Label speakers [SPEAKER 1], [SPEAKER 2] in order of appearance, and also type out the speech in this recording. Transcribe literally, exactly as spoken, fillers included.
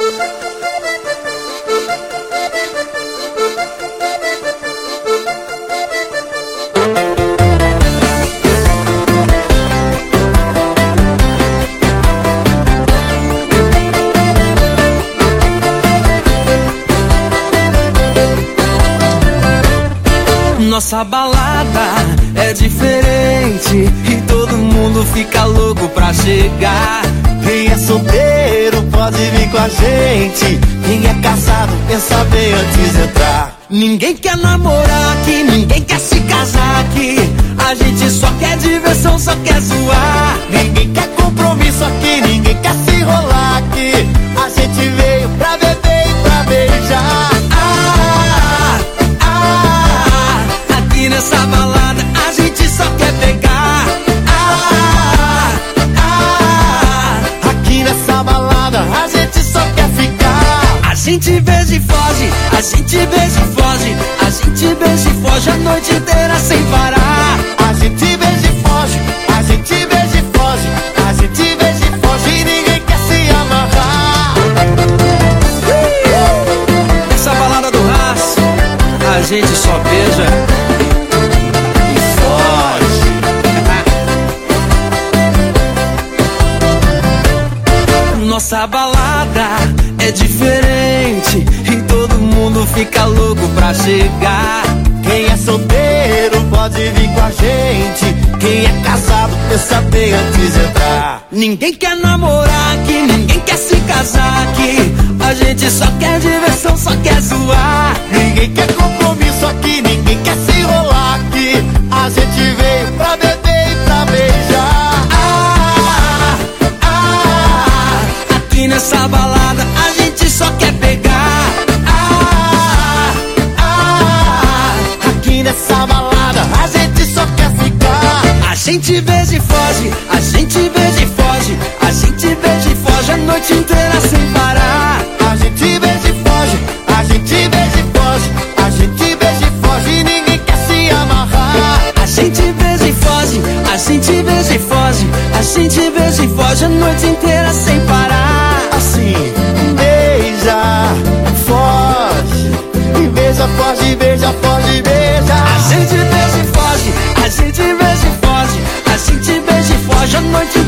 [SPEAKER 1] Nossa balada é diferente e todo mundo fica louco pra chegar.
[SPEAKER 2] Quem é solteiro pode vir com a gente, quem é casado pensa bem antes de entrar.
[SPEAKER 1] Ninguém quer namorar aqui, ninguém quer se casar aqui. A gente só quer diversão, só quer zoar.
[SPEAKER 2] Ninguém quer compromisso aqui, ninguém quer se enrolar aqui. A gente veio pra beber e pra beijar.
[SPEAKER 1] Ah, ah, aqui nessa balada a gente só quer pegar. Ah, ah,
[SPEAKER 2] aqui nessa balada a gente só quer ficar.
[SPEAKER 1] a gente beija e foge, a gente beija e foge, a gente beija e foge a noite inteira sem parar.
[SPEAKER 2] A gente beija e foge, a gente beija e foge, a gente beija e foge e ninguém quer se amarrar.
[SPEAKER 1] Essa balada do raço, a gente só beija
[SPEAKER 2] E foge.
[SPEAKER 1] Nossa balada é diferente e todo mundo fica louco pra chegar.
[SPEAKER 2] Quem é solteiro pode vir com a gente, quem é casado pensa bem antes de entrar.
[SPEAKER 1] Ninguém quer namorar aqui, ninguém quer se casar aqui. A gente só quer diversão, só quer zoar.
[SPEAKER 2] Ninguém quer compromisso aqui, ninguém quer se enrolar aqui. A gente veio pra beber e pra beijar.
[SPEAKER 1] Ah, ah, aqui nessa balada a gente só quer pegar. Ah, ah,
[SPEAKER 2] Aqui nessa balada a gente só quer ficar.
[SPEAKER 1] a gente beija e foge, a gente beija e foge, a gente beija e foge a noite inteira sem parar.
[SPEAKER 2] A gente beija e foge, a gente beija e foge, a gente beija e foge e ninguém quer se amarrar.
[SPEAKER 1] A gente beija e foge, a gente beija e foge, a gente beija e foge a noite inteira sem parar.
[SPEAKER 2] Assim, beija, foge, e beija, foge, beija, foge, beija.
[SPEAKER 1] A gente beija e foge, a gente beija e foge, a gente beija e foge a noite